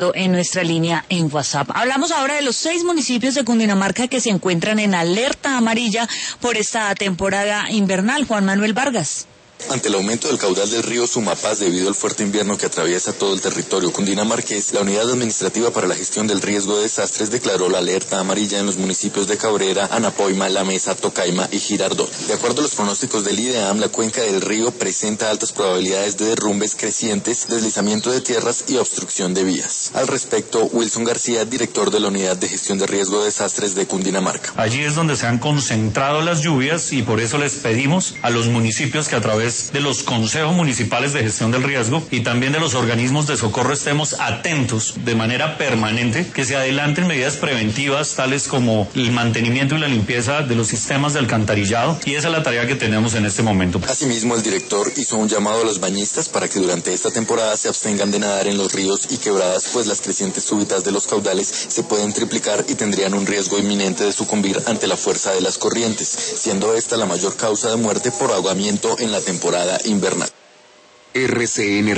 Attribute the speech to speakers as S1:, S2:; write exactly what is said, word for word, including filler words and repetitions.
S1: en nuestra línea en WhatsApp. Hablamos ahora de los seis municipios de Cundinamarca que se encuentran en alerta amarilla por esta temporada invernal. Juan Manuel Vargas.
S2: Ante el aumento del caudal del río Sumapaz debido al fuerte invierno que atraviesa todo el territorio cundinamarqués, la Unidad Administrativa para la Gestión del Riesgo de Desastres declaró la alerta amarilla en los municipios de Cabrera, Anapoima, La Mesa, Tocaima y Girardot. De acuerdo a los pronósticos del IDEAM, la cuenca del río presenta altas probabilidades de derrumbes crecientes, deslizamiento de tierras y obstrucción de vías. Al respecto, Wilson García, director de la Unidad de Gestión de Riesgo de Desastres de Cundinamarca.
S3: Allí es donde se han concentrado las lluvias y por eso les pedimos a los municipios que a través de los consejos municipales de gestión del riesgo y también de los organismos de socorro estemos atentos de manera permanente, que se adelanten medidas preventivas tales como el mantenimiento y la limpieza de los sistemas de alcantarillado, y esa es la tarea que tenemos en este momento.
S2: Asimismo, el director hizo un llamado a los bañistas para que durante esta temporada se abstengan de nadar en los ríos y quebradas, pues las crecientes súbitas de los caudales se pueden triplicar y tendrían un riesgo inminente de sucumbir ante la fuerza de las corrientes, siendo esta la mayor causa de muerte por ahogamiento en la temporada invernal.
S4: R C N